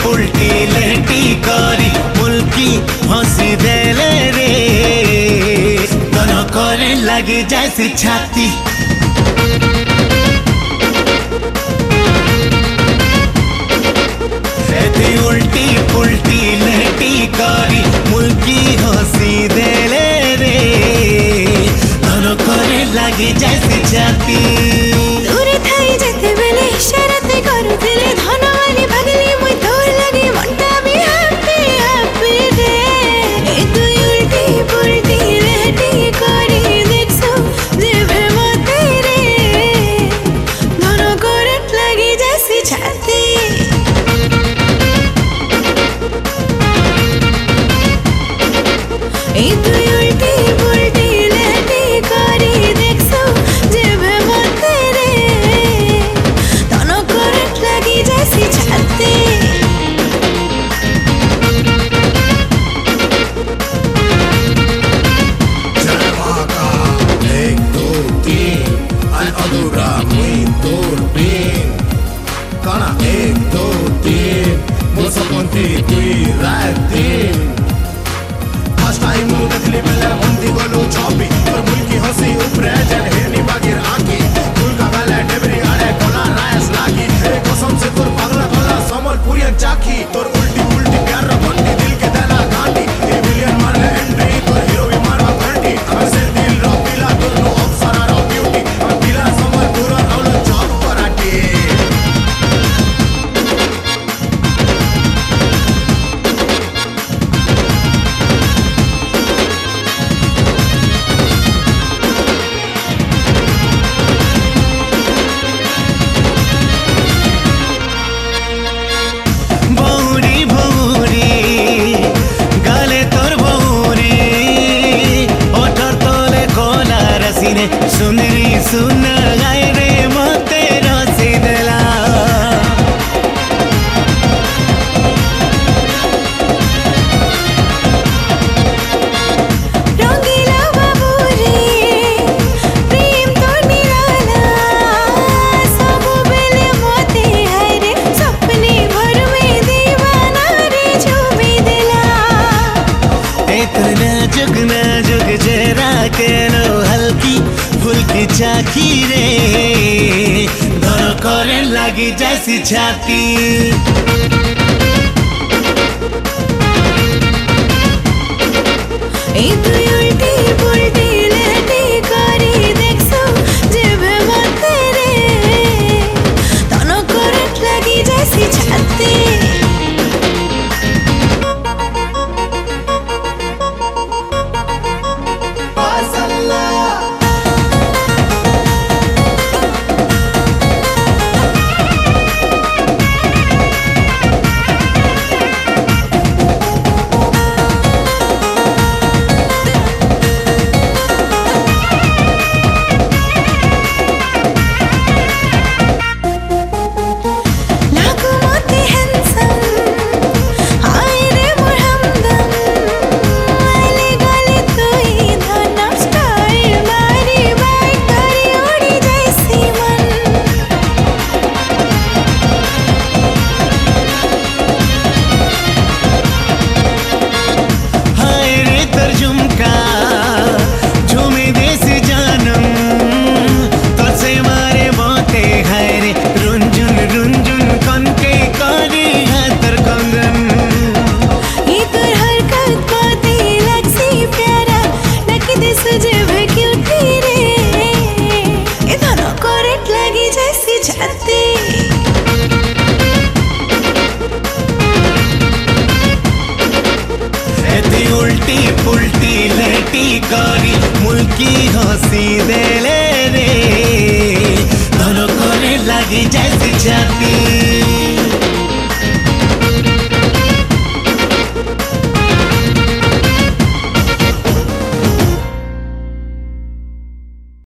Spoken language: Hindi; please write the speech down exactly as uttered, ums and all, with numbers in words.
पुल्टी लेटी करी मुल्की हंसी देले रे दोनों करे लगी जैसी छाती उल्टी पुल्टी लेटी करी मुल्की हंसी देले रे दोनों करे लगी जैसी छाती दूरे थाई जेते बेले इशारत करुथिले धन वाली भागली मुई तोर लगी मनटा भी हैप्पी हैप्पी रे ए तू उल्टी पुल्टी लेटी करी देखसो जेबे मते रे दोनों करे लगी जैसी छाती ए तू उल्टी पुल्टी लेटी करी देखसो जेबे मते रे दोनों करे लगी जैसी छाती एक दो तीन अधूरा muito bem Kana एक दो तीन Moça contigo e ratin First time mu देखली बेले बंदी गोलू चौबी और मुल्की हंसी ऊपरे जन हेनी बागिर आकी फूल का गले डेबरी आड़े कोला रायस लागी एक कसम से तोर पगला गला समल पूरी चाकी तोर उल्टी उल्टी प्यार बंदी दिल के दला गांडी ए मिलियन मारले एंट्री तोर हीरो भी मारवा घंटी हमसे दिल रो पिला तोर नो अप्सरा रो ब्यूटी हम पिला समल पूरा औलो जॉब कराटी सुंदरी सुन गाय रे मोते रसी देला रंगीला बाबू रे प्रेम तो निराला सब बेले मोते है रे सपने भर में दीवाना रे झूमी दिला इतना जुग ना जुग चेहरा के नो हल्की फुल्की चाकी रे दोनों करे लगी जैसी छाती ए तू उल्टी पुल्टी लेटी करी देखसो जेबे मते रे दोनों करे लगी जैसी छाती उल्टी पुल्टी लेटी करी मुल्की हंसी देले रे दोनों करे लगी जैसी छाती।